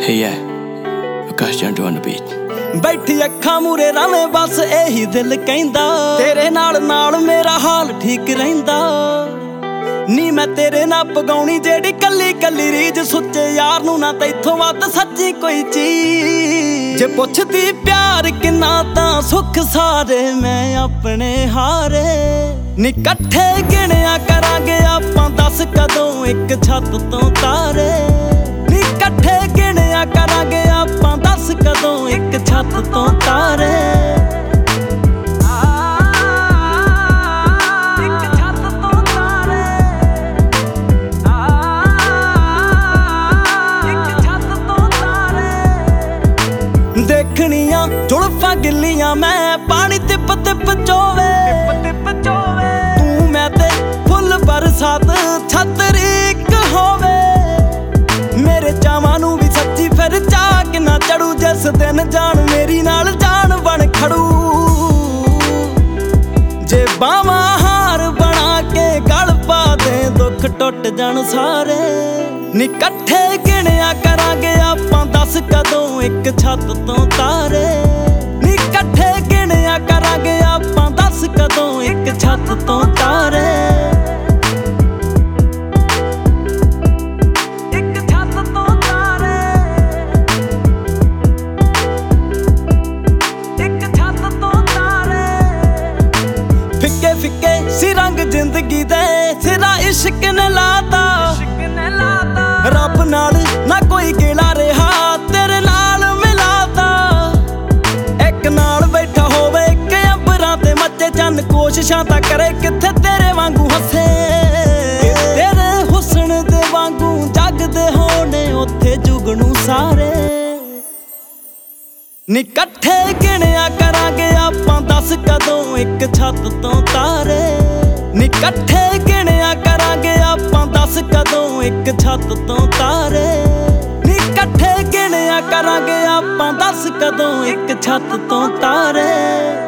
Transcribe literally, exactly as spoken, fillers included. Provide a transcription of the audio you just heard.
Hey yeah, Akash Jantu on the beat. बैठी अखा मूरे रवे बस यही दिल कहंदा, तेरे नाल नाल मेरा हाल ठीक रहिंदा। नी मैं तेरे ना पगाउणी जेड़ी कली कली रीज, सुच्चे यार नू ना तैथों वध सच्ची कोई चीज। जे पुछदी प्यार किन्ना तां सुख सारे मैं अपने हारे। नी कट्ठे गिणिया करांगे आपां दस कदों एक छत तों तारे। नी कट्ठे गिणिया करांगे आपां दस कदों एक छत तों तारे। देखनियां जुल्फां गिल्लियां मैं पानी तिप तिप चोवे। तू मैं ते फुल बरसात छतरी इक होवे। मेरे चावां नू भी सच्ची फिर चाह कि ना चढ़ू, जिस दिन जान मेरी नाल जान बन खड़ू। जे बावां हार बना के गल पा दे दुख टुट जान सारे। नी कट्ठे गिणिया करांगे आपां दस कदों एक छत तों तारे। नी कट्ठे गिणिया करांगे आपां दस कदों एक छत तों तारे। फिक्के फिक्के सी रंग जिंदगी दे सिरा इश्क ने लाता। रब नाल ना कोई गिला रहा तेरे नाल मिलाता। एक नाल बैठा होवे एक अंबरां ते मचे चंद, कोशिशां तां करे किथे तेरे वांगू हसे। तेरे हुस्न दे वांगू जगदे होने उत्थे जुगनू सारे। नी कट्ठे गिणिया करांगे आपां दस कदों एक छत तों तारे। नी कट्ठे गिणिया करांगे आपां दस कदों एक छत तों तारे। नी कट्ठे गिणिया करांगे आपां दस कदों एक छत तों तारे।